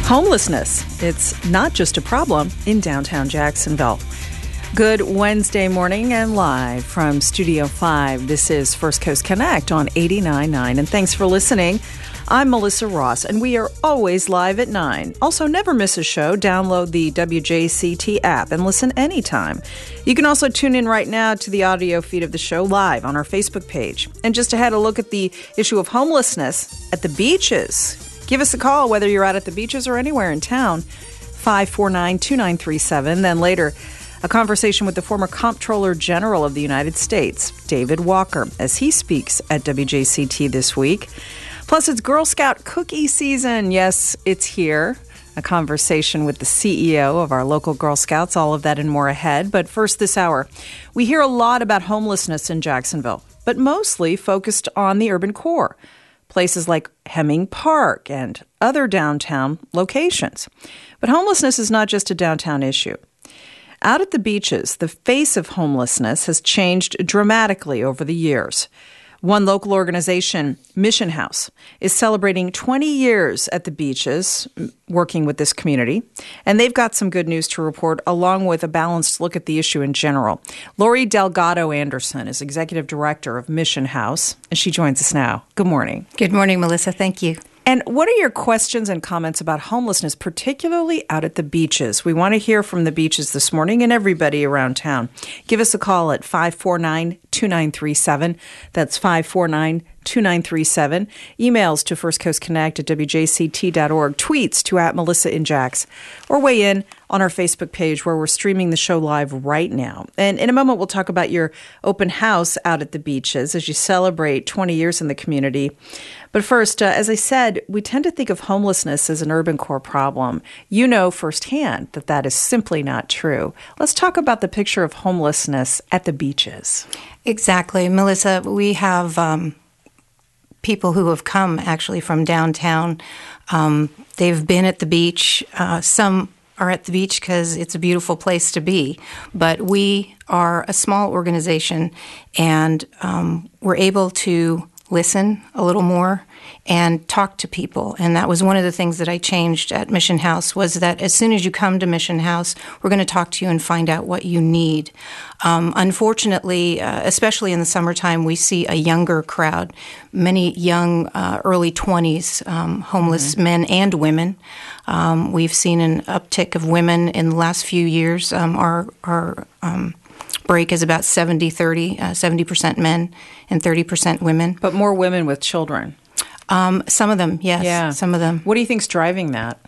Homelessness. It's not just a problem in downtown Jacksonville. Good Wednesday morning and live from Studio 5. This is First Coast Connect on 89.9, and thanks for listening. I'm Melissa Ross, and we are always live at 9. Also, never miss a show. Download the WJCT app and listen anytime. You can also tune in right now to the audio feed of the show live on our Facebook page. And just ahead, a look at the issue of homelessness at the beaches. Give us a call, whether you're out at the beaches or anywhere in town, 549-2937. Then later, a conversation with the former Comptroller General of the United States, David Walker, as he speaks at WJCT this week. Plus, it's Girl Scout cookie season. Yes, it's here. A conversation with the CEO of our local Girl Scouts, all of that and more ahead. But first this hour, we hear a lot about homelessness in Jacksonville, but mostly focused on the urban core. Places like Hemming Park and other downtown locations. But homelessness is not just a downtown issue. Out at the beaches, the face of homelessness has changed dramatically over the years. One local organization, Mission House, is celebrating 20 years at the beaches, working with this community. And they've got some good news to report, along with a balanced look at the issue in general. Lori Delgado Anderson is Executive Director of Mission House, and she joins us now. Good morning. Good morning, Melissa. Thank you. And what are your questions and comments about homelessness, particularly out at the beaches? We want to hear from the beaches this morning and everybody around town. Give us a call at 549-2937. That's 549-2937. Emails to firstcoastconnect@wjct.org. Tweets to @MelissaInJax. Or weigh in on our Facebook page where we're streaming the show live right now. And in a moment, we'll talk about your open house out at the beaches as you celebrate 20 years in the community. But first, as I said, we tend to think of homelessness as an urban core problem. You know firsthand that that is simply not true. Let's talk about the picture of homelessness at the beaches. Exactly. Melissa, we have people who have come actually from downtown. They've been at the beach. Some are at the beach because it's a beautiful place to be. But we are a small organization, and we're able to listen a little more and talk to people. And that was one of the things that I changed at Mission House, was that as soon as you come to Mission House, we're going to talk to you and find out what you need. Unfortunately, especially in the summertime, we see a younger crowd, many young, early 20s homeless men and women. We've seen an uptick of women in the last few years. Our break is about 70-30, 70% men and 30% women. But more women with children. Some of them, yes. Yeah. Some of them. What do you think's driving that?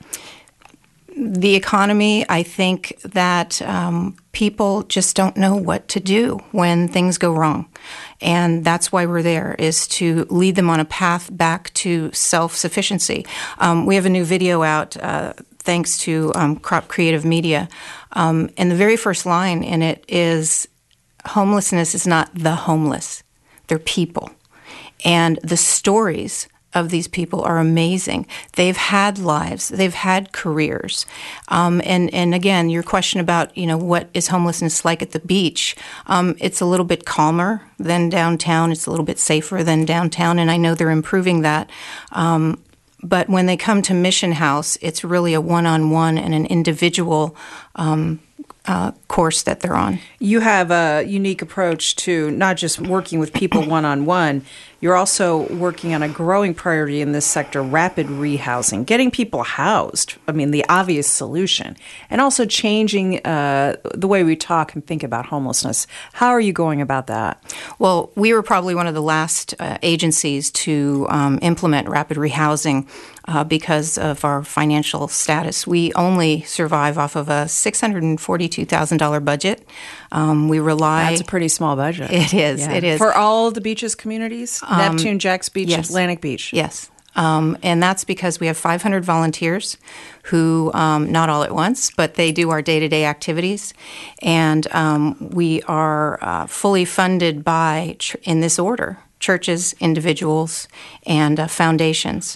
The economy. I think that people just don't know what to do when things go wrong. And that's why we're there, is to lead them on a path back to self-sufficiency. We have a new video out thanks to Crop Creative Media. And the very first line in it is, homelessness is not the homeless. They're people. And the stories of these people are amazing. They've had lives. They've had careers. And again, your question about, what is homelessness like at the beach? It's a little bit calmer than downtown. It's a little bit safer than downtown, and I know they're improving that. But when they come to Mission House, it's really a one-on-one and an individual course that they're on. You have a unique approach to not just working with people one-on-one. You're also working on a growing priority in this sector, rapid rehousing, getting people housed. I mean, the obvious solution. And also changing the way we talk and think about homelessness. How are you going about that? Well, we were probably one of the last agencies to implement rapid rehousing because of our financial status. We only survive off of a $642,000 budget. We rely... That's a pretty small budget. It is. Yeah. It is. For all of the beaches communities? Neptune, Jax Beach, yes. Atlantic Beach? Yes. And that's because we have 500 volunteers who, not all at once, but they do our day-to-day activities. And we are fully funded by, in this order, churches, individuals, and foundations.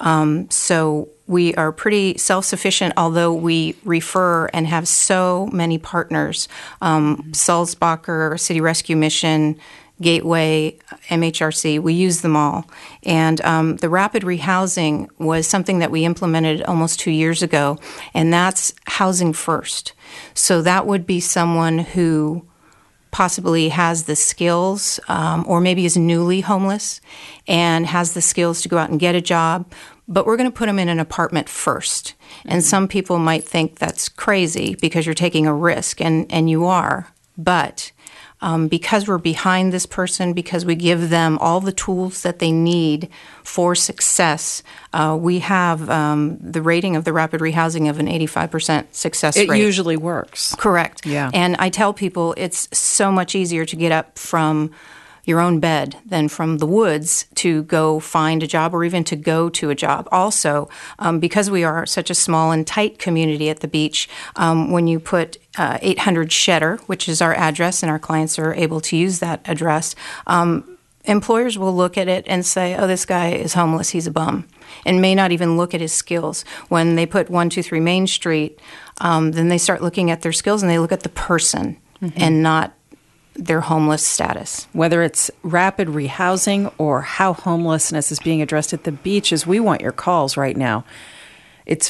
So we are pretty self-sufficient, although we refer and have so many partners. Sulzbacher, City Rescue Mission, Gateway, MHRC, we use them all. And the rapid rehousing was something that we implemented almost 2 years ago, and that's housing first. So that would be someone who possibly has the skills or maybe is newly homeless and has the skills to go out and get a job, but we're going to put them in an apartment first. And some people might think that's crazy because you're taking a risk, and you are, but because we're behind this person, because we give them all the tools that they need for success, we have the rating of the rapid rehousing of an 85% success rate. It usually works. Correct. Yeah. And I tell people it's so much easier to get up from your own bed than from the woods to go find a job or even to go to a job. Also, because we are such a small and tight community at the beach, when you put 800 Shedder, which is our address, and our clients are able to use that address, employers will look at it and say, oh, this guy is homeless, he's a bum, and may not even look at his skills. When they put 123 Main Street, then they start looking at their skills and they look at the person and not their homeless status. Whether it's rapid rehousing or how homelessness is being addressed at the beaches, we want your calls right now. It's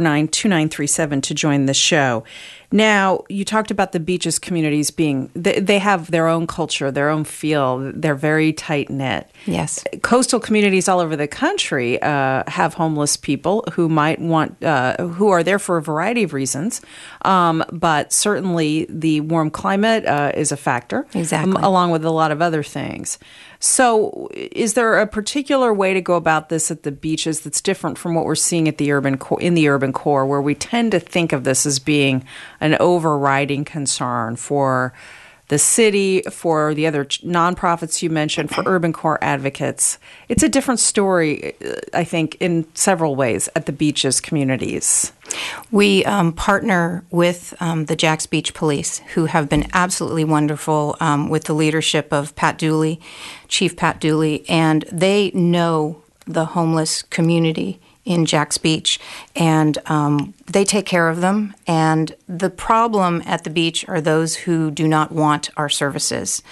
549-2937 to join the show. Now, you talked about the beaches communities being, they have their own culture, their own feel. They're very tight-knit. Yes. Coastal communities all over the country have homeless people who might want, who are there for a variety of reasons. But certainly the warm climate is a factor. Exactly. Along with a lot of other things. So is there a particular way to go about this at the beaches that's different from what we're seeing at the urban in the urban core, where we tend to think of this as being an overriding concern for the city, for the other nonprofits you mentioned, for urban core advocates? It's a different story, I think, in several ways at the beaches communities. We partner with the Jax Beach Police, who have been absolutely wonderful with the leadership of Pat Dooley, Chief Pat Dooley, and they know the homeless community in Jax Beach, and they take care of them. And the problem at the beach are those who do not want our services.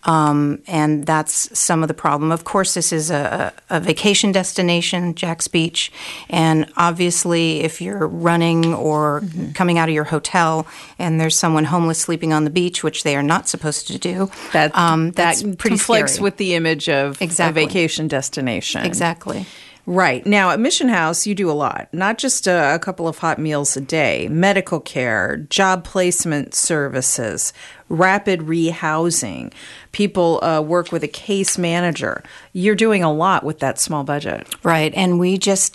And that's some of the problem. Of course, this is a vacation destination, Jax Beach. And obviously, if you're running or coming out of your hotel and there's someone homeless sleeping on the beach, which they are not supposed to do, that's pretty conflicts scary with the image of a vacation destination. Exactly. Right. Now, at Mission House, you do a lot, not just a couple of hot meals a day, medical care, job placement services, rapid rehousing. People work with a case manager. You're doing a lot with that small budget. Right. And we just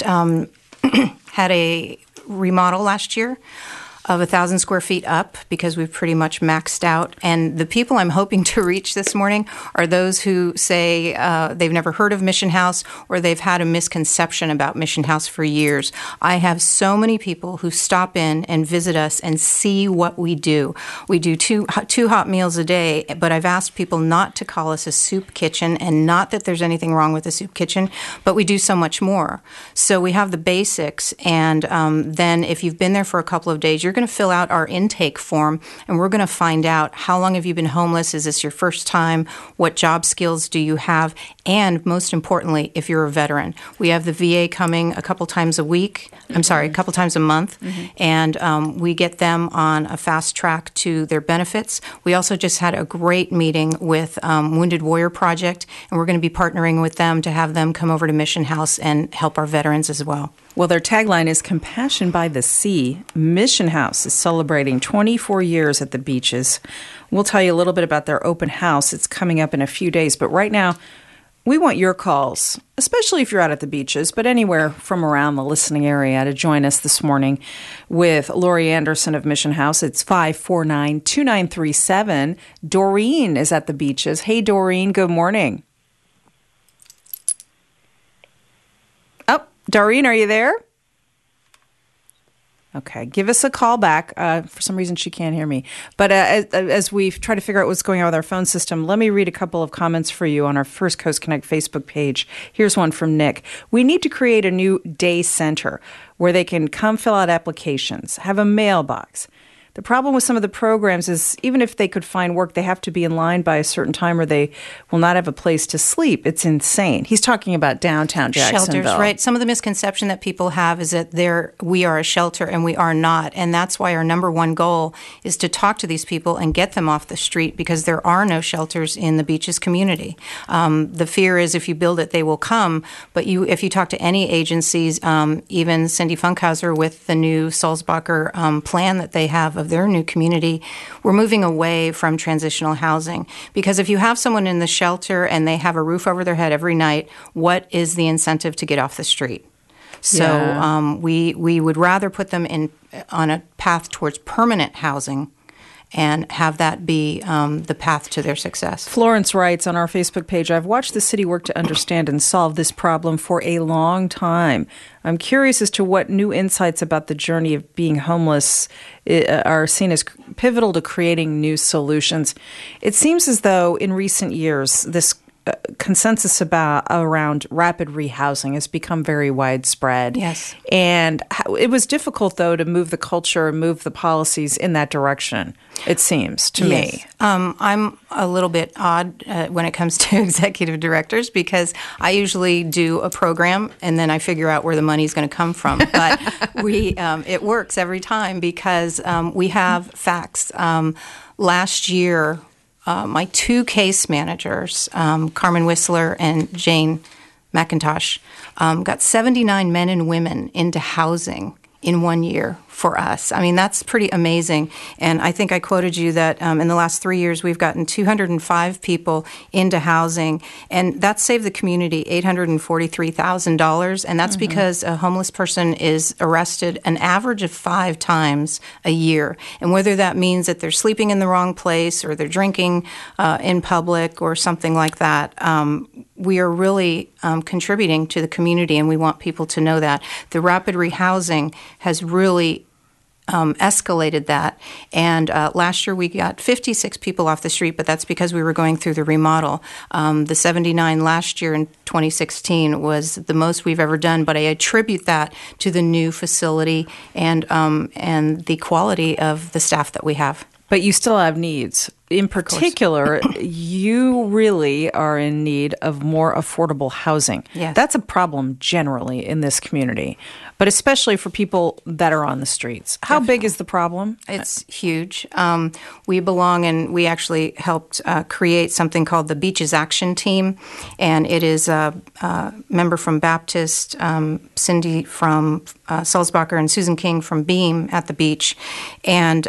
had a remodel last year of 1,000 square feet up because we've pretty much maxed out. And the people I'm hoping to reach this morning are those who say they've never heard of Mission House or they've had a misconception about Mission House for years. I have so many people who stop in and visit us and see what we do. We do two hot meals a day, but I've asked people not to call us a soup kitchen, and not that there's anything wrong with a soup kitchen, but we do so much more. So we have the basics, and then if you've been there for a couple of days, you're going to fill out our intake form, and we're going to find out how long have you been homeless, is this your first time, what job skills do you have, and most importantly, if you're a veteran. We have the VA coming a couple times a month, and we get them on a fast track to their benefits. We also just had a great meeting with Wounded Warrior Project, and we're going to be partnering with them to have them come over to Mission House and help our veterans as well. Well, their tagline is Compassion by the Sea. Mission House is celebrating 24 years at the beaches. We'll tell you a little bit about their open house. It's coming up in a few days. But right now, we want your calls, especially if you're out at the beaches, but anywhere from around the listening area, to join us this morning with Lori Anderson of Mission House. It's 549-2937. Doreen is at the beaches. Hey, Doreen, good morning. Doreen, are you there? Okay, give us a call back. For some reason, she can't hear me. But as we try to figure out what's going on with our phone system, let me read a couple of comments for you on our First Coast Connect Facebook page. Here's one from Nick. We need to create a new day center where they can come fill out applications, have a mailbox, The problem with some of the programs is even if they could find work, they have to be in line by a certain time or they will not have a place to sleep. It's insane. He's talking about downtown Jacksonville. Shelters, right? Some of the misconception that people have is that we are a shelter and we are not. And that's why our number one goal is to talk to these people and get them off the street because there are no shelters in the Beaches community. The fear is if you build it, they will come. But if you talk to any agencies, even Cindy Funkhauser with the new Sulzbacher plan that they have of their new community, we're moving away from transitional housing. Because if you have someone in the shelter and they have a roof over their head every night, what is the incentive to get off the street? So we would rather put them on a path towards permanent housing and have that be the path to their success. Florence writes on our Facebook page, I've watched the city work to understand and solve this problem for a long time. I'm curious as to what new insights about the journey of being homeless are seen as pivotal to creating new solutions. It seems as though in recent years, this consensus around rapid rehousing has become very widespread. Yes. And it was difficult, though, to move the culture, move the policies in that direction, it seems to me. I'm a little bit odd when it comes to executive directors because I usually do a program and then I figure out where the money is going to come from. But it works every time because we have facts. Last year, my two case managers, Carmen Whistler and Jane McIntosh, got 79 men and women into housing in 1 year for us. I mean, that's pretty amazing. And I think I quoted you that in the last 3 years, we've gotten 205 people into housing. And that saved the community $843,000. And that's because a homeless person is arrested an average of 5 times a year. And whether that means that they're sleeping in the wrong place or they're drinking in public or something like that, we are really contributing to the community, and we want people to know that. The rapid rehousing has really escalated that. And last year we got 56 people off the street, but that's because we were going through the remodel. The 79 last year in 2016 was the most we've ever done, but I attribute that to the new facility and the quality of the staff that we have. But you still have needs. In particular, you really are in need of more affordable housing. Yes. That's a problem generally in this community, but especially for people that are on the streets. How big is the problem? It's huge. We belong and we actually helped create something called the Beaches Action Team, and it is a member from Baptist, Cindy from Sulzbacher, and Susan King from Beam at the beach. And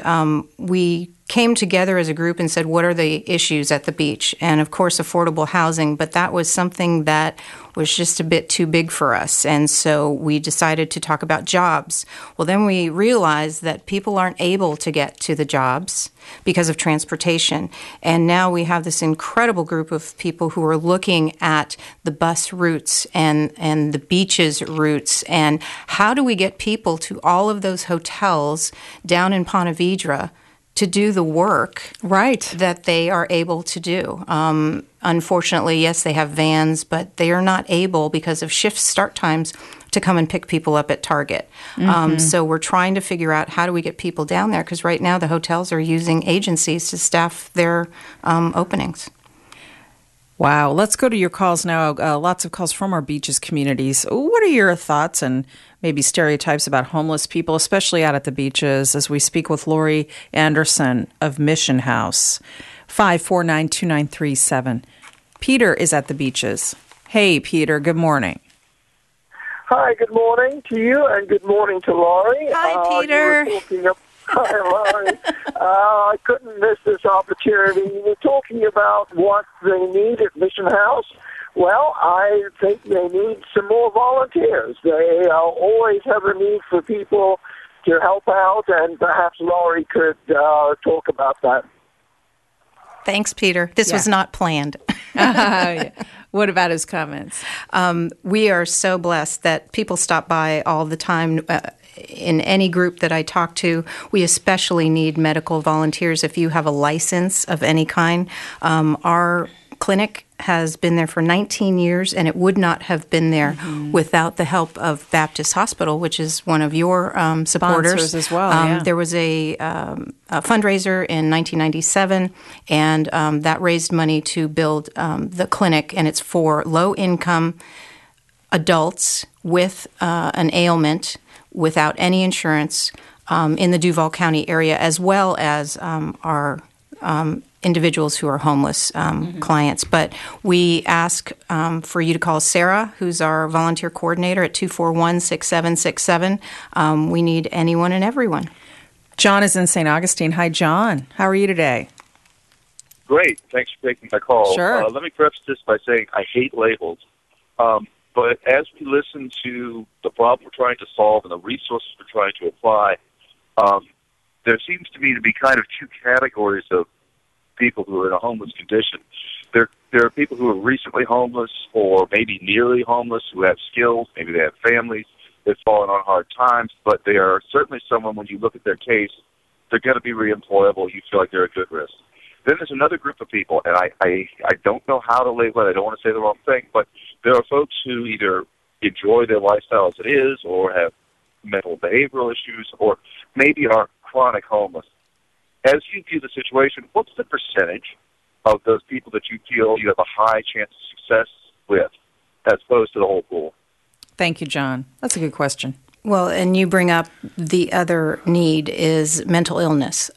we came together as a group and said, what are the issues at the beach? And of course, affordable housing, but that was something that was just a bit too big for us. And so we decided to talk about jobs. Well, then we realized that people aren't able to get to the jobs because of transportation. And now we have this incredible group of people who are looking at the bus routes and the beaches routes and how do we get people to all of those hotels down in Ponte Vedra to do the work that they are able to do. Unfortunately, yes, they have vans, but they are not able, because of shift start times, to come and pick people up at Target. So we're trying to figure out how do we get people down there, because right now the hotels are using agencies to staff their openings. Wow. Let's go to your calls now. Lots of calls from our beaches communities. What are your thoughts and maybe stereotypes about homeless people, especially out at the beaches, as we speak with Lori Anderson of Mission House? 549-2937. Peter is at the beaches. Hey, Peter. Good morning. Hi, good morning to you, and good morning to Lori. Hi, Peter. Hi, Lori. I couldn't miss this opportunity. You were talking about what they need at Mission House. Well, I think they need some more volunteers. They always have a need for people to help out, and perhaps Lori could talk about that. Thanks, Peter. This was not planned. What about his comments? We are so blessed that people stop by all the time. In any group that I talk to, we especially need medical volunteers. If you have a license of any kind, our clinic has been there for 19 years, and it would not have been there without the help of Baptist Hospital, which is one of your supporters. Sponsors as well, yeah. There was a fundraiser in 1997, and that raised money to build the clinic, and it's for low-income adults with an ailment without any insurance in the Duval County area, as well as our individuals who are homeless clients. But we ask for you to call Sarah, who's our volunteer coordinator, at 241-6767. We need anyone and everyone. John is in St. Augustine. Hi, John. How are you today? Great. Thanks for taking my call. Sure. Let me preface this by saying I hate labels. But as we listen to the problem we're trying to solve and the resources we're trying to apply, there seems to me to be kind of two categories of people who are in a homeless condition. There are people who are recently homeless or maybe nearly homeless who have skills, maybe they have families, they've fallen on hard times, but they are certainly someone, when you look at their case, they're going to be reemployable. You feel like they're a good risk. Then there's another group of people, and I don't know how to label it. I don't want to say the wrong thing, but there are folks who either enjoy their lifestyle as it is or have mental behavioral issues or maybe are chronic homeless. As you view the situation, what's the percentage of those people that you feel you have a high chance of success with as opposed to the whole pool? Thank you, John. That's a good question. Well, and you bring up the other need is mental illness.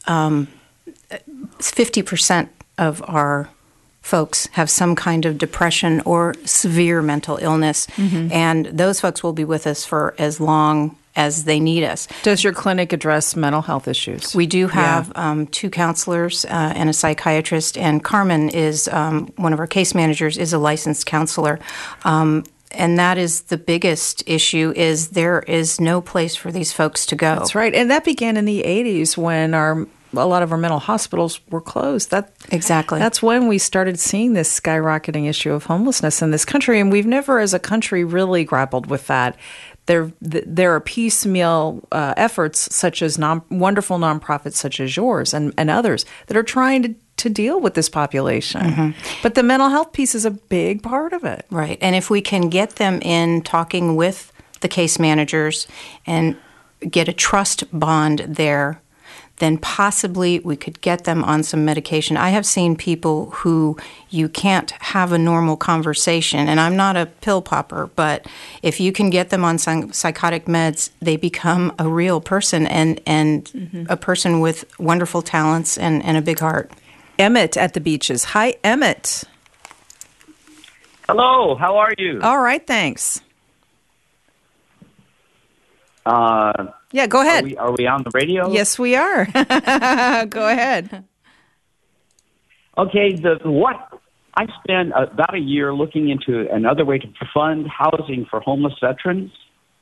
50% of our folks have some kind of depression or severe mental illness, and those folks will be with us for as long as they need us. Does your clinic address mental health issues? We do have two counselors and a psychiatrist, and Carmen is one of our case managers, is a licensed counselor. And that is the biggest issue, is there is no place for these folks to go. That's right. And that began in the 80s when a lot of our mental hospitals were closed. Exactly. That's when we started seeing this skyrocketing issue of homelessness in this country, and we've never as a country really grappled with that. There are piecemeal efforts such as wonderful nonprofits such as yours and others that are trying to deal with this population. But the mental health piece is a big part of it. Right. And if we can get them in talking with the case managers and get a trust bond there, then possibly we could get them on some medication. I have seen people who you can't have a normal conversation, and I'm not a pill popper, but if you can get them on some psychotic meds, they become a real person and a person with wonderful talents and a big heart. Emmett at the Beaches. Hi, Emmett. Hello, how are you? All right, thanks. Yeah, go ahead. Are we on the radio? Yes, we are. Go ahead. Okay, I spent about a year looking into another way to fund housing for homeless veterans.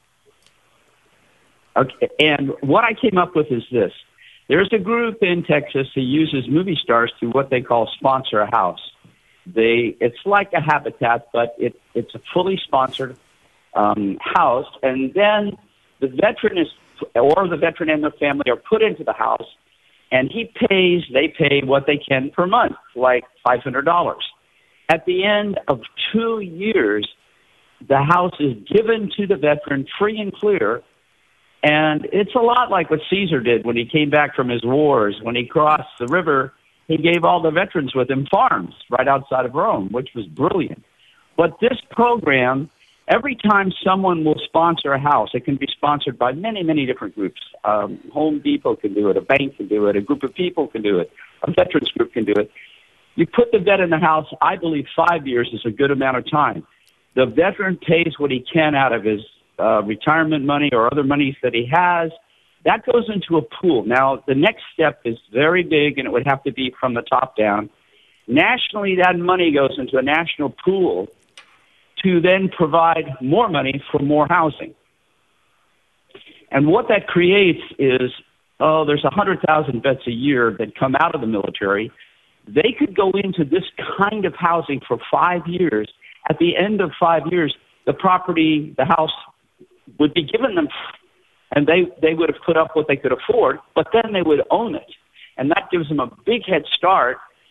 Okay, and what I came up with is this. There's a group in Texas who uses movie stars to what they call sponsor a house. It's like a habitat, but it's a fully sponsored house, and then the veteran and their family are put into the house, and they pay what they can per month, like $500. At the end of 2 years, the house is given to the veteran free and clear, and it's a lot like what Caesar did when he came back from his wars. When he crossed the river, he gave all the veterans with him farms right outside of Rome, which was brilliant. But this program, every time someone will sponsor a house, it can be sponsored by many, many different groups. Home Depot can do it, a bank can do it, a group of people can do it, a veterans group can do it. You put the vet in the house, I believe 5 years is a good amount of time. The veteran pays what he can out of his retirement money or other monies that he has. That goes into a pool. Now, the next step is very big, and it would have to be from the top down. Nationally, that money goes into a national pool to then provide more money for more housing. And what that creates is, there's 100,000 vets a year that come out of the military. They could go into this kind of housing for 5 years. At the end of 5 years, the house would be given them, and they would have put up what they could afford, but then they would own it. And that gives them a big head start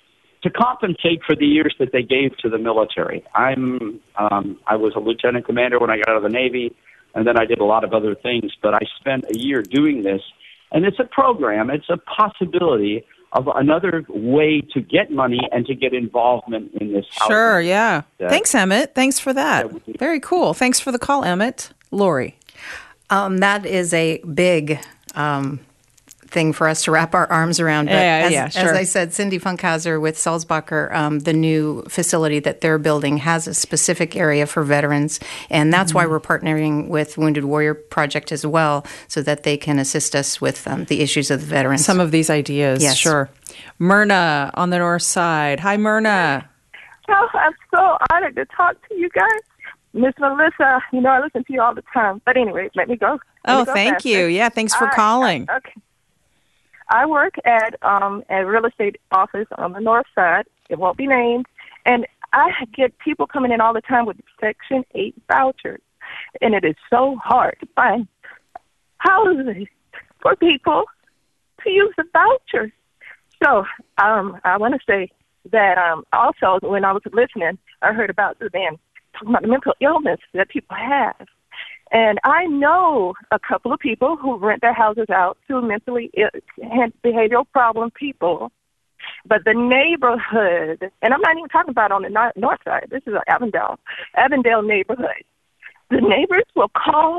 to compensate for the years that they gave to the military. I was a lieutenant commander when I got out of the Navy, and then I did a lot of other things, but I spent a year doing this. And it's a program. It's a possibility of another way to get money and to get involvement in this housing. Sure, yeah. Thanks, Emmett. Thanks for that. Very cool. Thanks for the call, Emmett. Lori. That is a big thing for us to wrap our arms around. But as I said, Cindy Funkhauser with Sulzbacher, the new facility that they're building has a specific area for veterans, and that's why we're partnering with Wounded Warrior Project as well, so that they can assist us with the issues of the veterans. Some of these ideas, yes. Sure. Myrna on the north side. Hi, Myrna. Oh, I'm so honored to talk to you guys. Miss Melissa, I listen to you all the time. But anyway, let me go. Thank faster. you. Yeah, thanks for calling. Okay. I work at a real estate office on the north side. It won't be named. And I get people coming in all the time with Section 8 vouchers. And it is so hard to find houses for people to use the vouchers. So I want to say that also when I was listening, I heard about the man talking about the mental illness that people have. And I know a couple of people who rent their houses out to mentally ill, behavioral problem people. But the neighborhood, and I'm not even talking about on the north side. This is Avondale neighborhood. The neighbors will call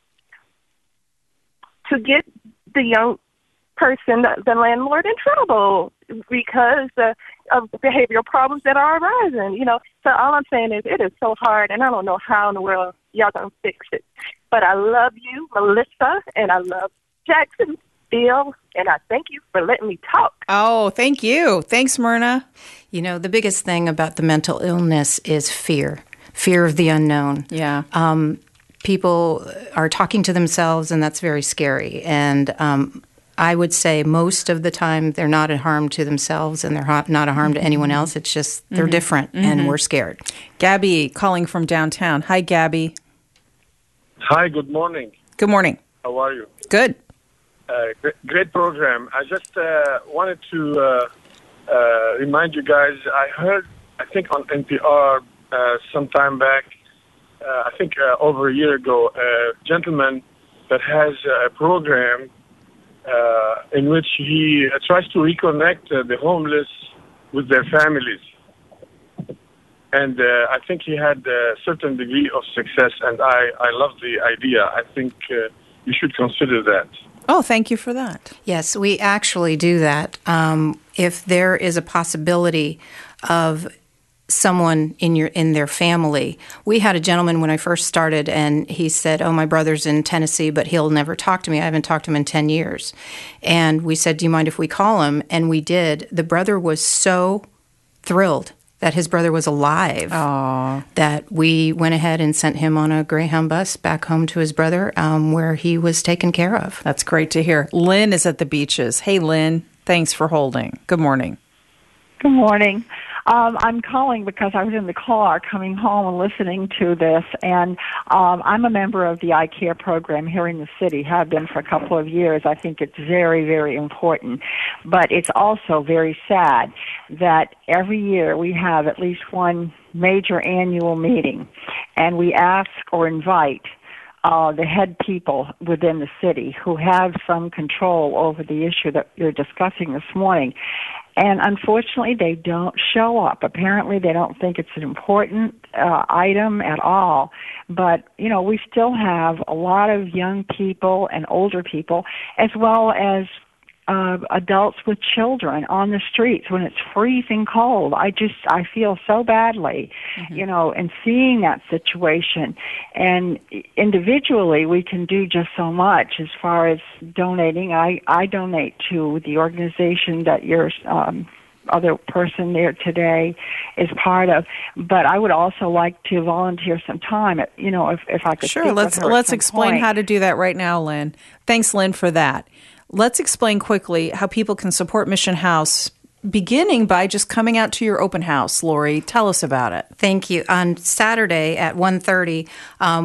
to get the young person, the landlord, in trouble because of the behavioral problems that are arising. So all I'm saying is it is so hard, and I don't know how in the world y'all gonna fix it. But I love you, Melissa, and I love Jacksonville, and I thank you for letting me talk. Oh, thank you. Thanks, Myrna. The biggest thing about the mental illness is fear of the unknown. Yeah. People are talking to themselves, and that's very scary. And I would say most of the time they're not a harm to themselves and they're not a harm to anyone else. It's just they're different and we're scared. Gabby calling from downtown. Hi, Gabby. Hi, good morning. Good morning. How are you? Good. Great program. I just wanted to remind you guys, I heard, I think on NPR some time back, I think over a year ago, a gentleman that has a program in which he tries to reconnect the homeless with their families. And I think he had a certain degree of success, and I love the idea. I think you should consider that. Oh, thank you for that. Yes, we actually do that. If there is a possibility of someone in their family. We had a gentleman when I first started, and he said, my brother's in Tennessee, but he'll never talk to me. I haven't talked to him in 10 years. And we said, do you mind if we call him? And we did. The brother was so thrilled that his brother was alive that we went ahead and sent him on a Greyhound bus back home to his brother where he was taken care of. That's great to hear. Lynn is at the beaches. Hey, Lynn. Thanks for holding. Good morning. Good morning. I'm calling because I was in the car coming home and listening to this, and I'm a member of the iCare program here in the city, have been for a couple of years. I think it's very, very important, but it's also very sad that every year we have at least one major annual meeting, and we ask or invite the head people within the city who have some control over the issue that you're discussing this morning. And unfortunately, they don't show up. Apparently, they don't think it's an important item at all. But, we still have a lot of young people and older people, as well as adults with children on the streets when it's freezing cold. I feel so badly, and seeing that situation. And individually, we can do just so much as far as donating. I donate to the organization that your other person there today is part of. But I would also like to volunteer some time, if I could. Sure, let's explain how to do that right now, Lynn. Thanks, Lynn, for that. Let's explain quickly how people can support Mission House, beginning by just coming out to your open house. Lori, tell us about it. Thank you. On Saturday at 1:30,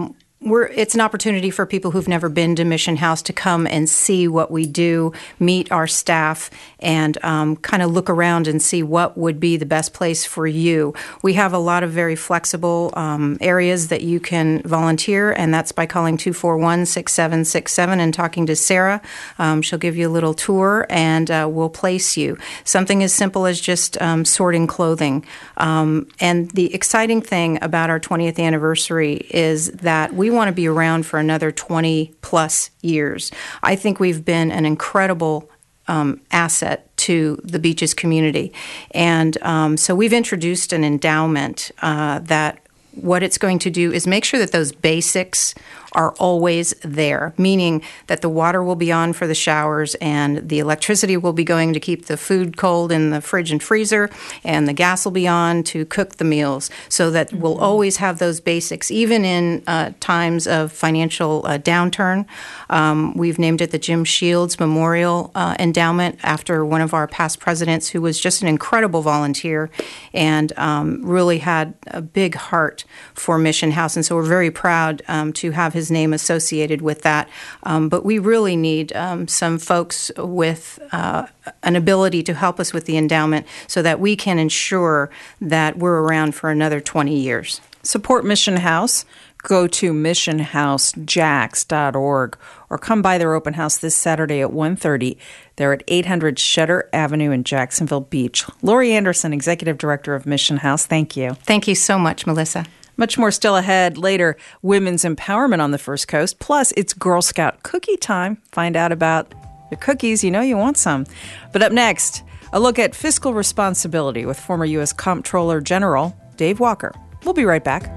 it's an opportunity for people who've never been to Mission House to come and see what we do, meet our staff, and kind of look around and see what would be the best place for you. We have a lot of very flexible areas that you can volunteer, and that's by calling 241-6767 and talking to Sarah. She'll give you a little tour, and we'll place you. Something as simple as just sorting clothing. And the exciting thing about our 20th anniversary is that we want to be around for another 20 plus years. I think we've been an incredible asset to the Beaches community. And so we've introduced an endowment that what it's going to do is make sure that those basics are always there, meaning that the water will be on for the showers and the electricity will be going to keep the food cold in the fridge and freezer, and the gas will be on to cook the meals, so that we'll always have those basics, even in times of financial downturn. We've named it the Jim Shields Memorial Endowment after one of our past presidents who was just an incredible volunteer and really had a big heart for Mission House. And so we're very proud to have his name associated with that. But we really need some folks with an ability to help us with the endowment so that we can ensure that we're around for another 20 years. Support Mission House. Go to missionhousejax.org or come by their open house this Saturday at 1:30. They're at 800 Shutter Avenue in Jacksonville Beach. Lori Anderson, Executive Director of Mission House, thank you. Thank you so much, Melissa. Much more still ahead. Later, women's empowerment on the First Coast. Plus, it's Girl Scout cookie time. Find out about the cookies. You know you want some. But up next, a look at fiscal responsibility with former U.S. Comptroller General Dave Walker. We'll be right back.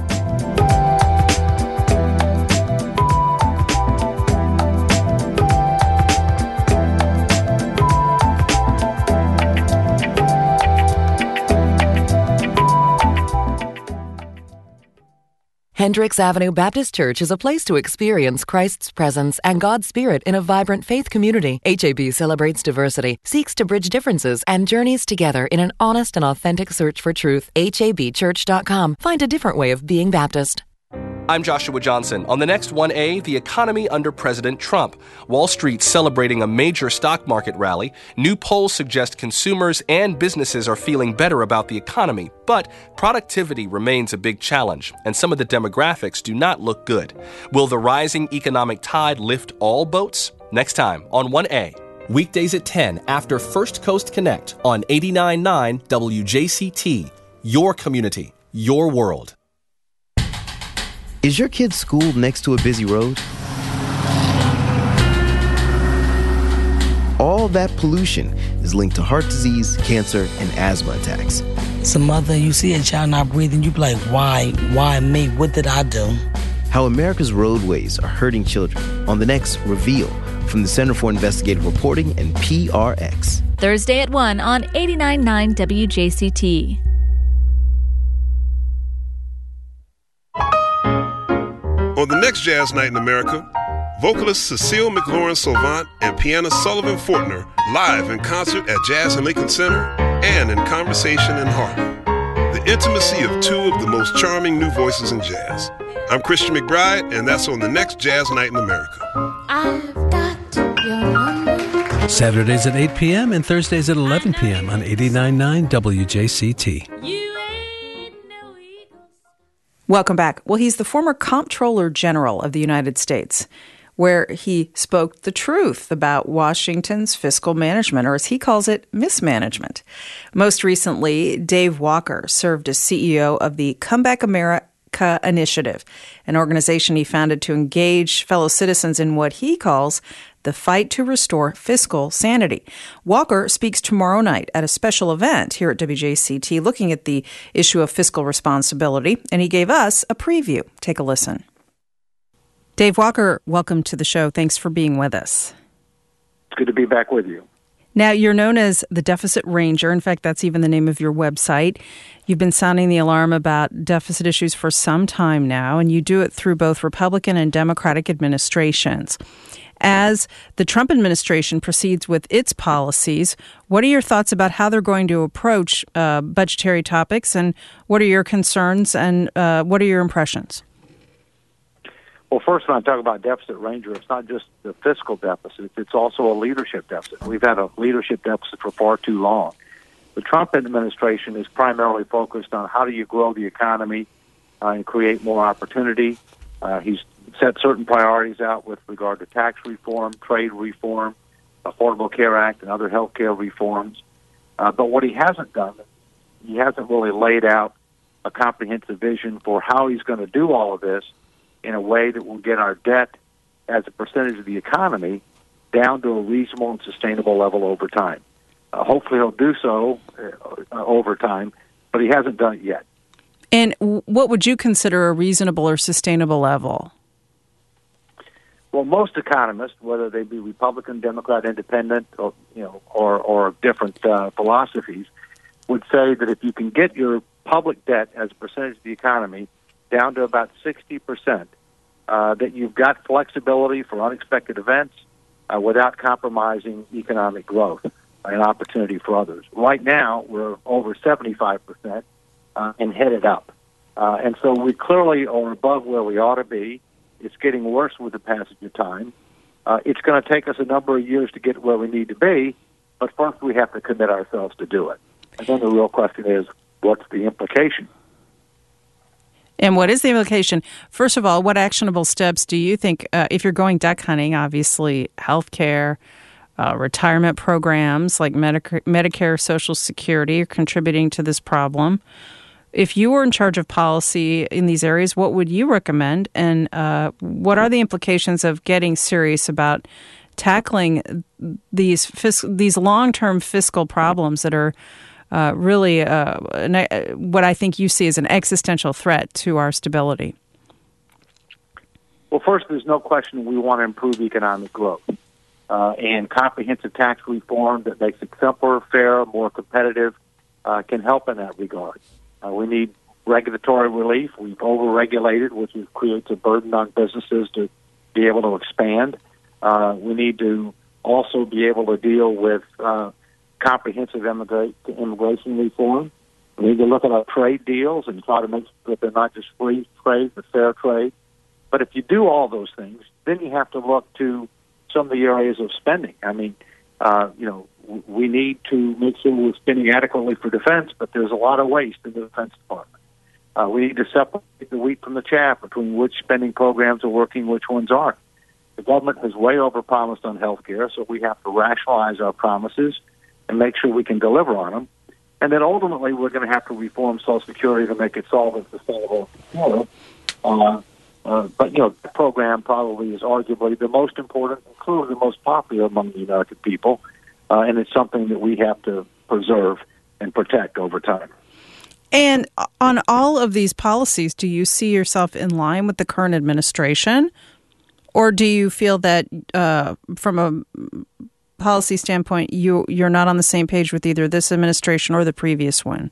Hendricks Avenue Baptist Church is a place to experience Christ's presence and God's Spirit in a vibrant faith community. HAB celebrates diversity, seeks to bridge differences, and journeys together in an honest and authentic search for truth. HABchurch.com. Find a different way of being Baptist. I'm Joshua Johnson. On the next 1A, the economy under President Trump. Wall Street celebrating a major stock market rally. New polls suggest consumers and businesses are feeling better about the economy, but productivity remains a big challenge, and some of the demographics do not look good. Will the rising economic tide lift all boats? Next time on 1A. Weekdays at 10 after First Coast Connect on 89.9 WJCT. Your community, your world. Is your kid's school next to a busy road? All that pollution is linked to heart disease, cancer, and asthma attacks. As a mother, you see a child not breathing, you be like, why me? What did I do? How America's roadways are hurting children on the next Reveal from the Center for Investigative Reporting and PRX. Thursday at 1 on 89.9 WJCT. On the next Jazz Night in America, vocalist Cecile McLaurin-Salvant and pianist Sullivan Fortner live in concert at Jazz and Lincoln Center and in conversation in Harlem. The intimacy of two of the most charming new voices in jazz. I'm Christian McBride, and that's on the next Jazz Night in America. I've got your number. Saturdays at 8 p.m. and Thursdays at 11 p.m. on 89.9 WJCT. Welcome back. Well, he's the former Comptroller General of the United States, where he spoke the truth about Washington's fiscal management, or as he calls it, mismanagement. Most recently, Dave Walker served as CEO of the Comeback America Initiative, an organization he founded to engage fellow citizens in what he calls the fight to restore fiscal sanity. Walker speaks tomorrow night at a special event here at WJCT looking at the issue of fiscal responsibility, and he gave us a preview. Take a listen. Dave Walker, welcome to the show. Thanks for being with us. It's good to be back with you. Now, you're known as the Deficit Ranger. In fact, that's even the name of your website. You've been sounding the alarm about deficit issues for some time now, and you do it through both Republican and Democratic administrations. As the Trump administration proceeds with its policies, what are your thoughts about how they're going to approach budgetary topics, and what are your concerns, and what are your impressions? Well, first, when I talk about deficit, Ranger, it's not just the fiscal deficit. It's also a leadership deficit. We've had a leadership deficit for far too long. The Trump administration is primarily focused on how do you grow the economy and create more opportunity. He's set certain priorities out with regard to tax reform, trade reform, Affordable Care Act, and other health care reforms. But what he hasn't done, he hasn't really laid out a comprehensive vision for how he's going to do all of this in a way that will get our debt as a percentage of the economy down to a reasonable and sustainable level over time. Hopefully he'll do so over time, but he hasn't done it yet. And what would you consider a reasonable or sustainable level? Well, most economists, whether they be Republican, Democrat, Independent, or different philosophies, would say that if you can get your public debt as a percentage of the economy down to about 60%, that you've got flexibility for unexpected events without compromising economic growth and opportunity for others. Right now, we're over 75% and headed up. And so we clearly are above where we ought to be. It's getting worse with the passage of time. It's going to take us a number of years to get where we need to be, but first we have to commit ourselves to do it. And then the real question is, what's the implication? And what is the implication? First of all, what actionable steps do you think, if you're going duck hunting, obviously health care, retirement programs like Medicare, Social Security are contributing to this problem. If you were in charge of policy in these areas, what would you recommend? And what are the implications of getting serious about tackling these long-term fiscal problems that are really what I think you see as an existential threat to our stability? Well, first, there's no question we want to improve economic growth. And comprehensive tax reform that makes it simpler, fairer, more competitive can help in that regard. We need regulatory relief. We've over-regulated, which creates a burden on businesses to be able to expand. We need to also be able to deal with comprehensive immigration reform. We need to look at our trade deals and try to make sure that they're not just free trade, but fair trade. But if you do all those things, then you have to look to some of the areas of spending. I mean, we need to make sure we're spending adequately for defense, but there's a lot of waste in the Defense Department. We need to separate the wheat from the chaff between which spending programs are working, which ones aren't. The government has way overpromised on health care, so we have to rationalize our promises and make sure we can deliver on them. And then ultimately, we're going to have to reform Social Security to make it solvent, sustainable, and secure. But the program probably is arguably the most important, and clearly the most popular among the American people, and it's something that we have to preserve and protect over time. And on all of these policies, do you see yourself in line with the current administration? Or do you feel that from a policy standpoint, you're not on the same page with either this administration or the previous one?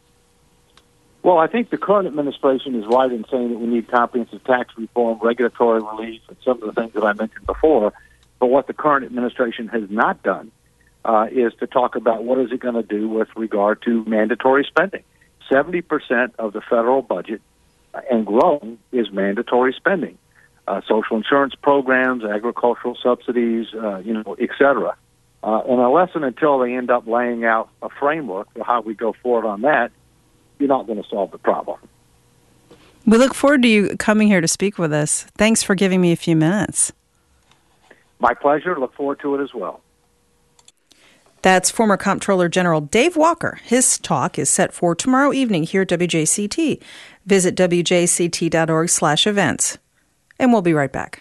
Well, I think the current administration is right in saying that we need comprehensive tax reform, regulatory relief, and some of the things that I mentioned before. But what the current administration has not done is to talk about what is it going to do with regard to mandatory spending. 70% of the federal budget and growing is mandatory spending. Social insurance programs, agricultural subsidies, et cetera. And unless and until they end up laying out a framework for how we go forward on that, you're not going to solve the problem. We look forward to you coming here to speak with us. Thanks for giving me a few minutes. My pleasure. Look forward to it as well. That's former Comptroller General Dave Walker. His talk is set for tomorrow evening here at WJCT. Visit wjct.org/events. And we'll be right back.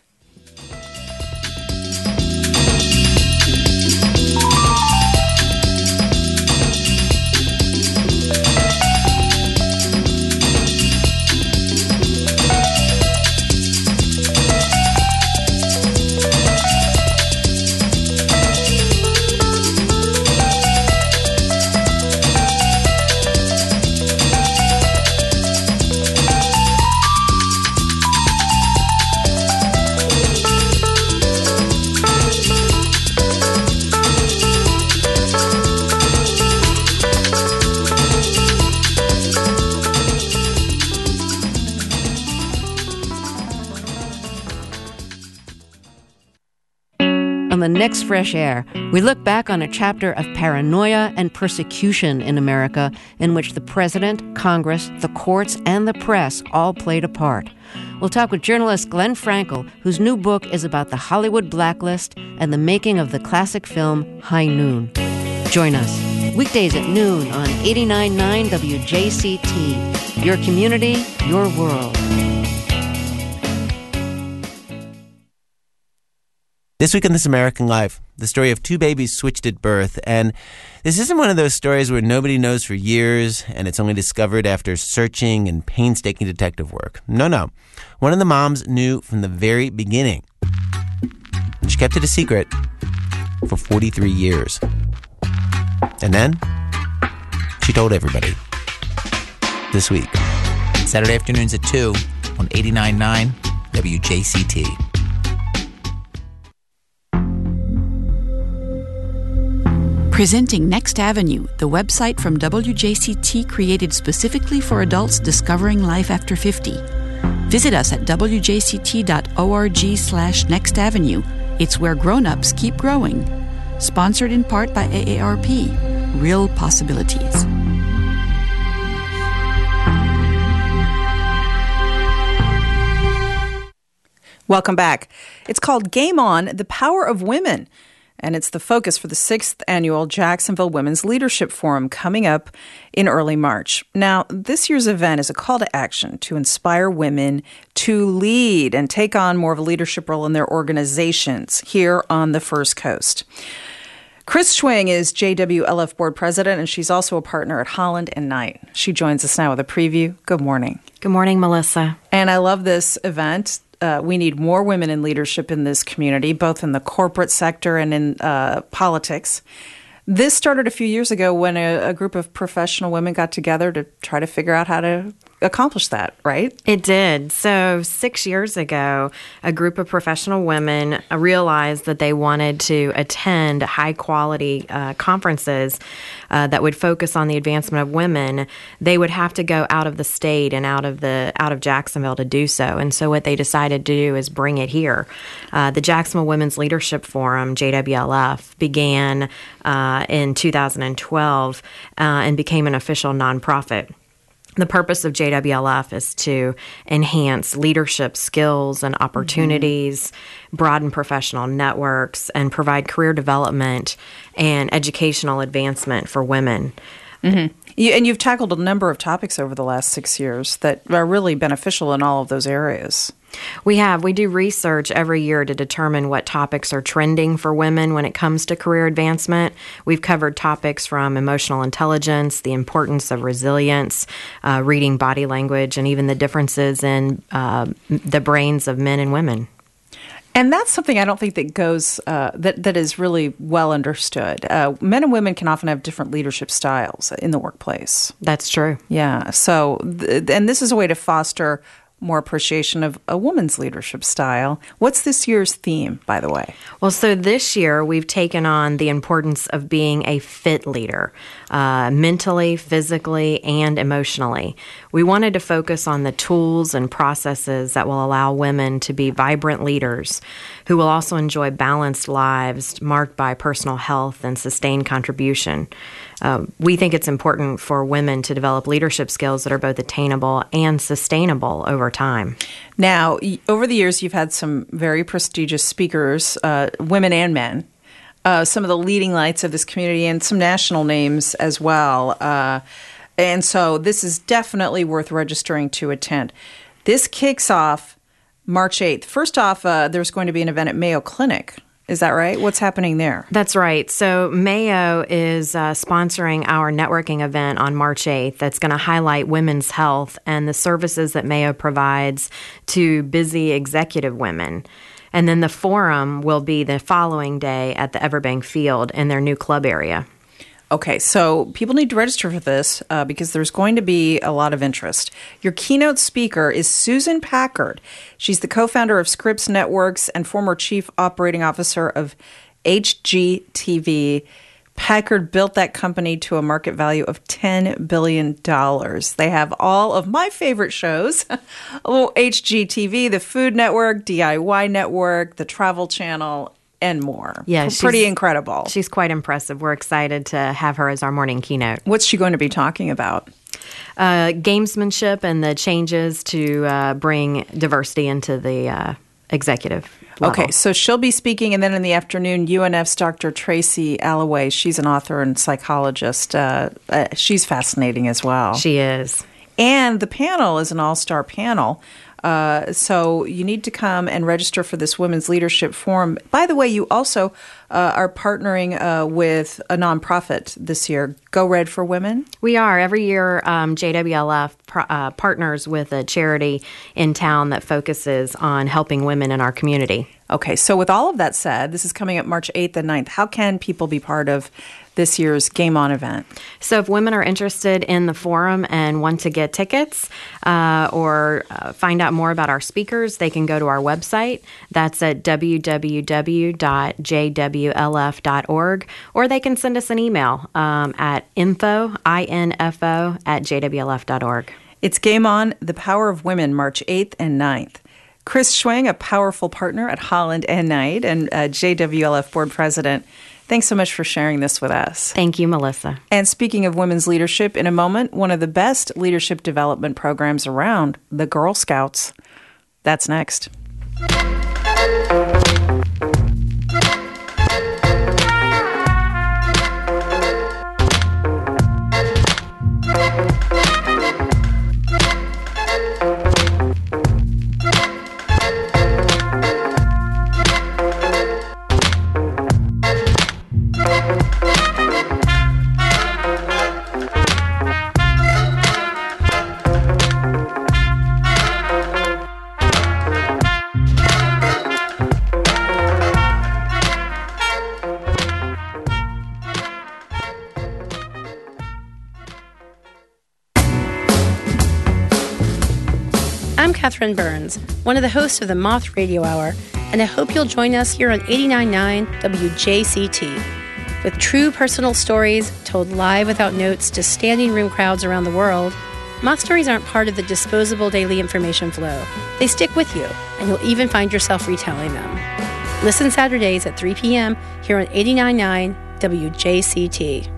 the next Fresh Air, we look back on a chapter of paranoia and persecution in America in which the president, Congress, the courts, and the press all played a part. We'll talk with journalist Glenn Frankel, whose new book is about the Hollywood blacklist and the making of the classic film High Noon. Join us weekdays at noon on 89.9 WJCT. Your community, your world. This week on This American Life, the story of two babies switched at birth. And this isn't one of those stories where nobody knows for years and it's only discovered after searching and painstaking detective work. No. One of the moms knew from the very beginning. And she kept it a secret for 43 years. And then she told everybody. This week. Saturday afternoons at 2 on 89.9 WJCT. Presenting Next Avenue, the website from WJCT created specifically for adults discovering life after 50. Visit us at wjct.org/nextavenue. It's where grown-ups keep growing. Sponsored in part by AARP. Real possibilities. Welcome back. It's called Game On, The Power of Women. And it's the focus for the 6th annual Jacksonville Women's Leadership Forum coming up in early March. Now, this year's event is a call to action to inspire women to lead and take on more of a leadership role in their organizations here on the First Coast. Chris Schwing is JWLF Board President, and she's also a partner at Holland & Knight. She joins us now with a preview. Good morning. Good morning, Melissa. And I love this event. We need more women in leadership in this community, both in the corporate sector and in politics. This started a few years ago when a group of professional women got together to try to figure out how to accomplish that, right? It did. So 6 years ago, a group of professional women realized that they wanted to attend high-quality conferences that would focus on the advancement of women. They would have to go out of the state and out of Jacksonville to do so. And so what they decided to do is bring it here. The Jacksonville Women's Leadership Forum, JWLF, began in 2012 and became an official nonprofit. The purpose of JWLF is to enhance leadership skills and opportunities, broaden professional networks, and provide career development and educational advancement for women. And you've tackled a number of topics over the last 6 years that are really beneficial in all of those areas. We have. We do research every year to determine what topics are trending for women when it comes to career advancement. We've covered topics from emotional intelligence, the importance of resilience, reading body language, and even the differences in the brains of men and women. And that's something I don't think that goes that is really well understood. Men and women can often have different leadership styles in the workplace. That's true. Yeah. So, and this is a way to foster more appreciation of a woman's leadership style. What's this year's theme, by the way? Well, so this year we've taken on the importance of being a fit leader, mentally, physically, and emotionally. We wanted to focus on the tools and processes that will allow women to be vibrant leaders who will also enjoy balanced lives marked by personal health and sustained contribution. We think it's important for women to develop leadership skills that are both attainable and sustainable over time. Now, over the years, you've had some very prestigious speakers, women and men, some of the leading lights of this community, and some national names as well. And so this is definitely worth registering to attend. This kicks off March 8th. First off, there's going to be an event at Mayo Clinic. Is that right? What's happening there? That's right. So Mayo is sponsoring our networking event on March 8th that's going to highlight women's health and the services that Mayo provides to busy executive women. And then the forum will be the following day at the Everbank Field in their new club area. Okay, so people need to register for this because there's going to be a lot of interest. Your keynote speaker is Susan Packard. She's the co-founder of Scripps Networks and former chief operating officer of HGTV. Packard built that company to a market value of $10 billion. They have all of my favorite shows, HGTV, the Food Network, DIY Network, the Travel Channel. and more. Yeah, pretty incredible. She's quite impressive. We're excited to have her as our morning keynote. What's she going to be talking about? Gamesmanship and the changes to bring diversity into the executive level. Okay, so she'll be speaking, and then in the afternoon, UNF's Dr. Tracy Alloway. She's an author and psychologist. She's fascinating as well. She is. And the panel is an all-star panel. So you need to come and register for this Women's Leadership Forum. By the way, you also are partnering with a nonprofit this year, Go Red for Women. We are. Every year, JWLF partners with a charity in town that focuses on helping women in our community. Okay, so with all of that said, this is coming up March 8th and 9th. How can people be part of this year's Game On event? So if women are interested in the forum and want to get tickets or find out more about our speakers, they can go to our website. That's at www.jwlf.org, or they can send us an email at info@jwlf.org. It's Game On, The Power of Women, March 8th and 9th. Chris Schwing, a powerful partner at Holland and Knight and JWLF board president, thanks so much for sharing this with us. Thank you, Melissa. And speaking of women's leadership, in a moment, one of the best leadership development programs around, the Girl Scouts. That's next. I'm Catherine Burns, one of the hosts of the Moth Radio Hour, and I hope you'll join us here on 89.9 WJCT. With true personal stories told live without notes to standing room crowds around the world, Moth stories aren't part of the disposable daily information flow. They stick with you, and you'll even find yourself retelling them. Listen Saturdays at 3 p.m. here on 89.9 WJCT.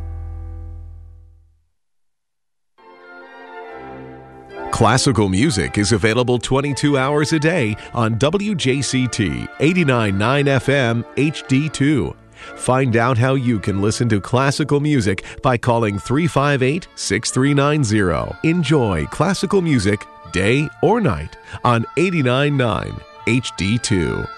Classical music is available 22 hours a day on WJCT 89.9 FM HD2. Find out how you can listen to classical music by calling 358-6390. Enjoy classical music day or night on 89.9 HD2.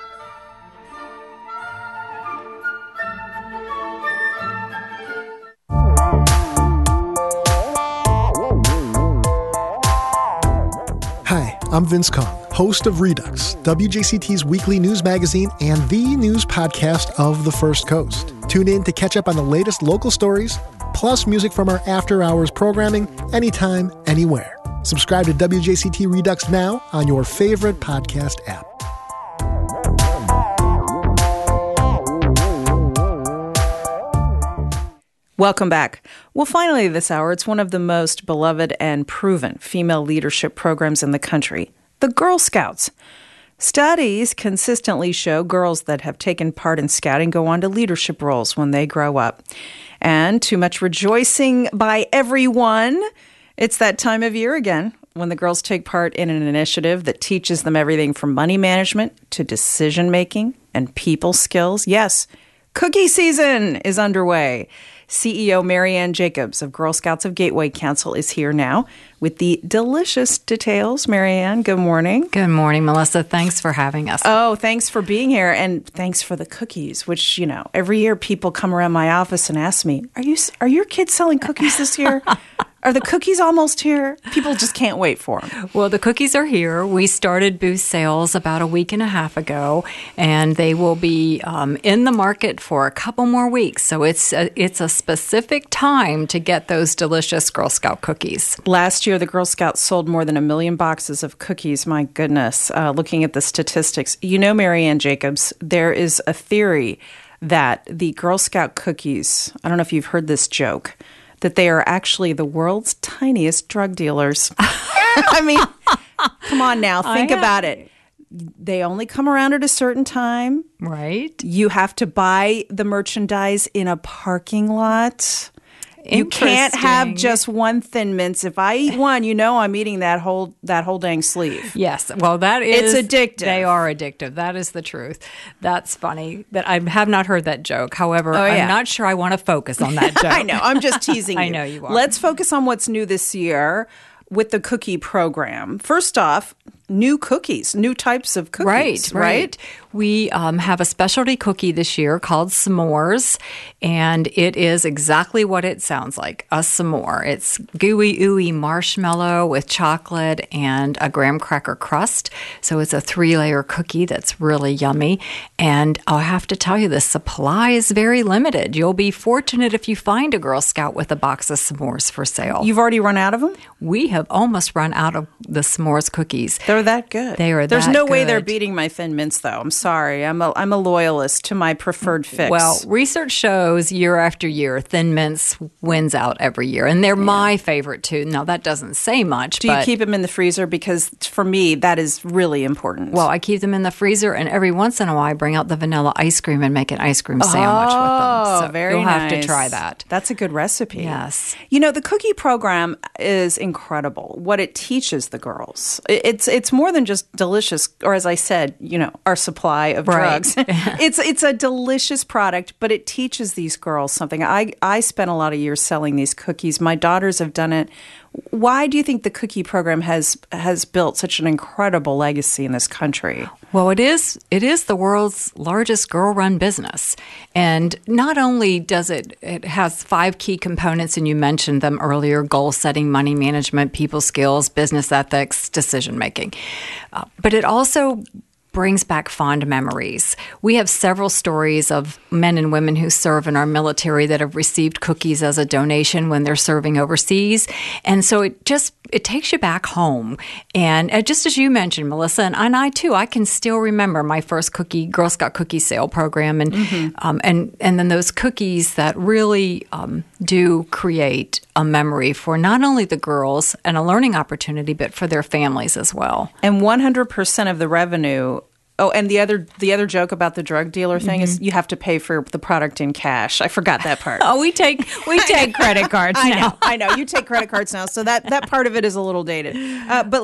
I'm Vince Kong, host of Redux, WJCT's weekly news magazine and the news podcast of the First Coast. Tune in to catch up on the latest local stories, plus music from our after-hours programming anytime, anywhere. Subscribe to WJCT Redux now on your favorite podcast app. Welcome back. Well, finally this hour, it's one of the most beloved and proven female leadership programs in the country, the Girl Scouts. Studies consistently show girls that have taken part in Scouting go on to leadership roles when they grow up. And too much rejoicing by everyone. It's that time of year again when the girls take part in an initiative that teaches them everything from money management to decision-making and people skills. Yes, cookie season is underway. CEO Marianne Jacobs of Girl Scouts of Gateway Council is here now with the delicious details. Marianne, good morning. Good morning, Melissa. Thanks for having us. Oh, thanks for being here, and thanks for the cookies, which, you know, every year people come around my office and ask me, are your kids selling cookies this year? Are the cookies almost here? People just can't wait for them. Well, the cookies are here. We started booth sales about a week and a half ago, and they will be in the market for a couple more weeks. So it's a specific time to get those delicious Girl Scout cookies. Last year, the Girl Scouts sold more than 1 million boxes of cookies. My goodness, looking at the statistics. You know, Marianne Jacobs, there is a theory that the Girl Scout cookies, I don't know if you've heard this joke, that they are actually the world's tiniest drug dealers. I mean, come on now, think about it. They only come around at a certain time. Right. You have to buy the merchandise in a parking lot. You can't have just one Thin Mints. If I eat one, I'm eating that whole dang sleeve. Yes. Well, that is... It's addictive. They are addictive. That is the truth. That's funny. That I have not heard that joke. However, I'm not sure I want to focus on that joke. I know. I'm just teasing you. I know you are. Let's focus on what's new this year with the cookie program. First off, new cookies, new types of cookies. Right. We have a specialty cookie this year called s'mores, and it is exactly what it sounds like, a s'more. It's gooey, ooey marshmallow with chocolate and a graham cracker crust. So it's a 3-layer cookie that's really yummy. And I'll have to tell you, the supply is very limited. You'll be fortunate if you find a Girl Scout with a box of s'mores for sale. You've already run out of them? We have almost run out of the s'mores cookies. They're that good. They are There's that no way good. they're beating my Thin Mints, though. I'm sorry. I'm a loyalist to my preferred fix. Well, research shows year after year, Thin Mints wins out every year, and they're my favorite too. Now, that doesn't say much. Do you keep them in the freezer? Because for me, that is really important. Well, I keep them in the freezer, and every once in a while, I bring out the vanilla ice cream and make an ice cream sandwich with them. So very you'll nice. have to try that. That's a good recipe. Yes. The cookie program is incredible. What it teaches the girls. It's more than just delicious, or as I said, our supply of drugs. It's a delicious product, but it teaches these girls something. I spent a lot of years selling these cookies. My daughters have done it. Why do you think the cookie program has built such an incredible legacy in this country? Well, it is the world's largest girl-run business. And not only does it has 5 key components, and you mentioned them earlier: goal setting, money management, people skills, business ethics, decision making. But it also brings back fond memories. We have several stories of men and women who serve in our military that have received cookies as a donation when they're serving overseas. And so it takes you back home. And just as you mentioned, Melissa, and I too, I can still remember my first Girl Scout cookie sale program, and and then those cookies that really do create a memory for not only the girls and a learning opportunity, but for their families as well. And 100% of the revenue. Oh, and the other joke about the drug dealer thing is you have to pay for the product in cash. I forgot that part. Oh, we take credit cards now. I know. You take credit cards now, so that part of it is a little dated. But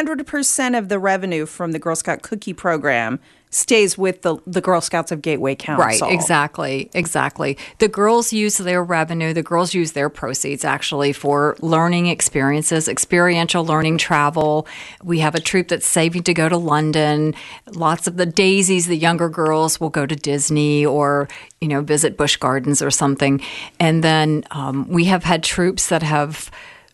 100% of the revenue from the Girl Scout cookie program stays with the Girl Scouts of Gateway Council. Right, exactly. The girls use their revenue, the girls use their proceeds actually for learning experiences, experiential learning, travel. We have a troop that's saving to go to London. Lots of the daisies, the younger girls, will go to Disney or, visit Busch Gardens or something. And then we have had troops that have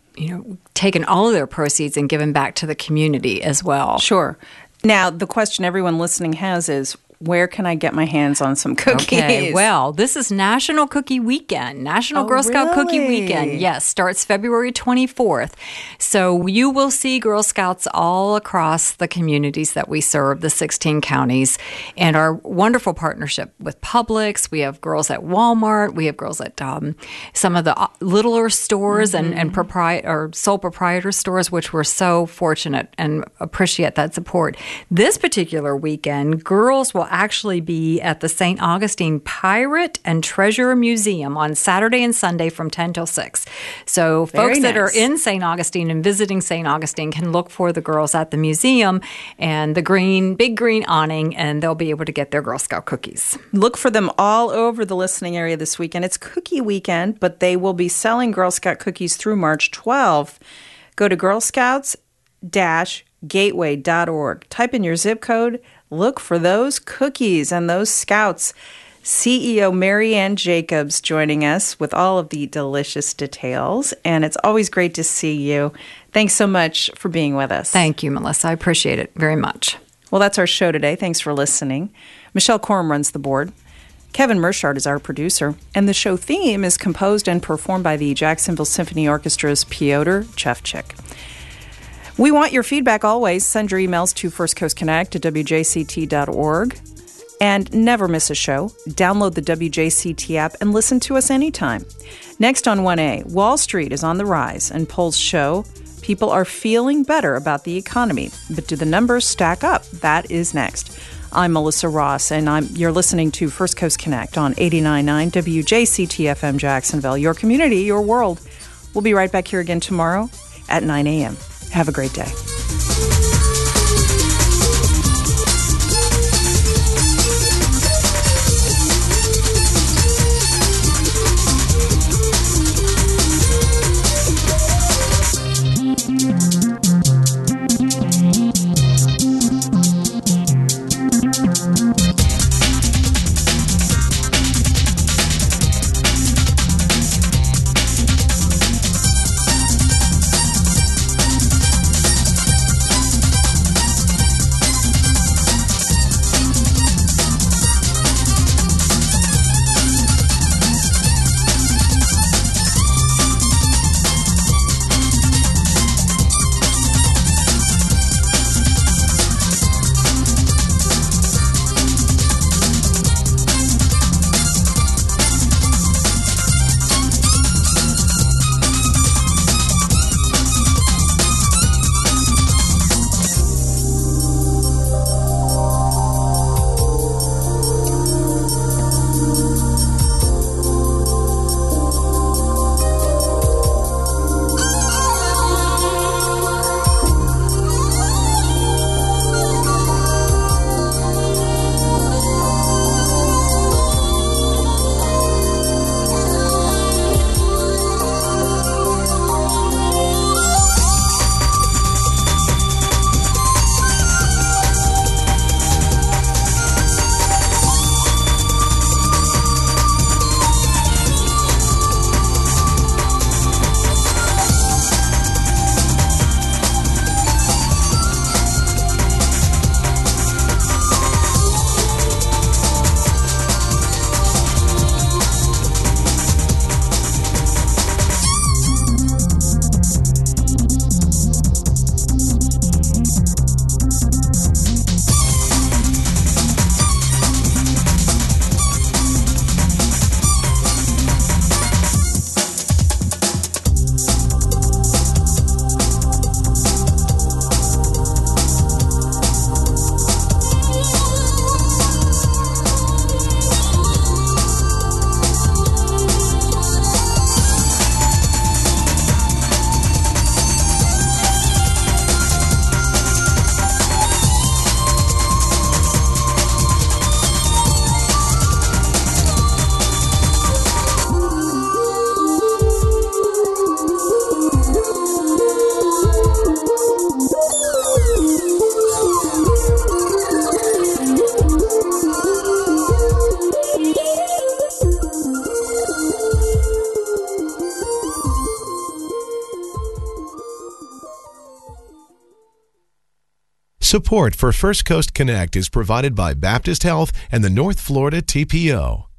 taken all of their proceeds and given back to the community as well. Sure. Now, the question everyone listening has is, where can I get my hands on some cookies? Okay, well, this is National Cookie Weekend, National Girl Scout Cookie Weekend. Yes, starts February 24th. So you will see Girl Scouts all across the communities that we serve, the 16 counties, and our wonderful partnership with Publix. We have girls at Walmart. We have girls at some of the littler stores and sole proprietor stores, which we're so fortunate and appreciate that support. This particular weekend, girls will actually be at the St. Augustine Pirate and Treasure Museum on Saturday and Sunday from 10 till 6. So folks that are in St. Augustine and visiting St. Augustine can look for the girls at the museum and the big green awning, and they'll be able to get their Girl Scout cookies. Look for them all over the listening area this weekend. It's Cookie Weekend, but they will be selling Girl Scout cookies through March 12th. Go to girlscouts-gateway.org. Type in your zip code. Look for those cookies and those scouts. CEO Mary Ann Jacobs joining us with all of the delicious details. And it's always great to see you. Thanks so much for being with us. Thank you, Melissa. I appreciate it very much. Well, that's our show today. Thanks for listening. Michelle Corum runs the board. Kevin Mershard is our producer. And the show theme is composed and performed by the Jacksonville Symphony Orchestra's Piotr Chevchik. We want your feedback always. Send your emails to firstcoastconnect@wjct.org. And never miss a show. Download the WJCT app and listen to us anytime. Next on 1A, Wall Street is on the rise, and polls show People are feeling better about the economy, but do the numbers stack up? That is next. I'm Melissa Ross, and you're listening to First Coast Connect on 89.9 WJCT-FM Jacksonville, your community, your world. We'll be right back here again tomorrow at 9 a.m. Have a great day. Support for First Coast Connect is provided by Baptist Health and the North Florida TPO.